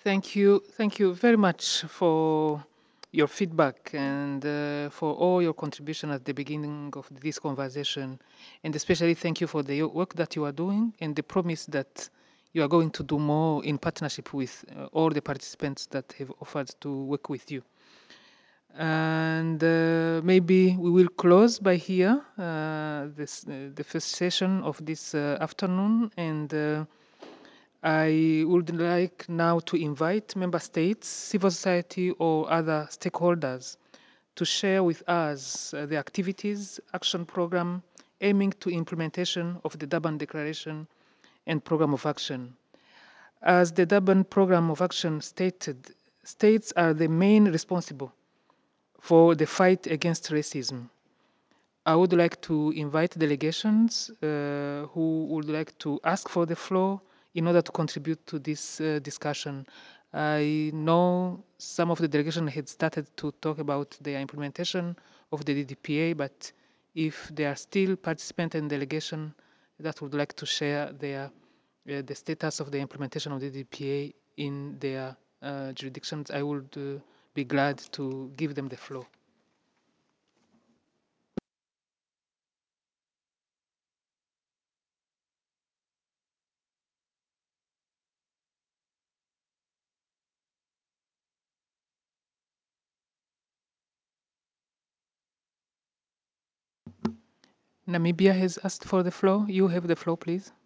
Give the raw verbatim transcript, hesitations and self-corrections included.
Thank you. Thank you very much for your feedback and uh, for all your contribution at the beginning of this conversation. And especially thank you for the work that you are doing and the promise that you are going to do more in partnership with uh, all the participants that have offered to work with you. And uh, maybe we will close by here uh, this, uh, the first session of this uh, afternoon. And uh, I would like now to invite member states, civil society, or other stakeholders to share with us uh, the activities, action program aiming to implementation of the Durban Declaration and Program of Action. As the Durban Program of Action stated, states are the main responsible for the fight against racism. I would like to invite delegations uh, who would like to ask for the floor in order to contribute to this uh, discussion. I know some of the delegation had started to talk about the implementation of the D D P A, but if there are still participants in delegation that would like to share their uh, the status of the implementation of the D D P A in their uh, jurisdictions, I would uh, be glad to give them the floor. Namibia has asked for the floor. You have the floor, please.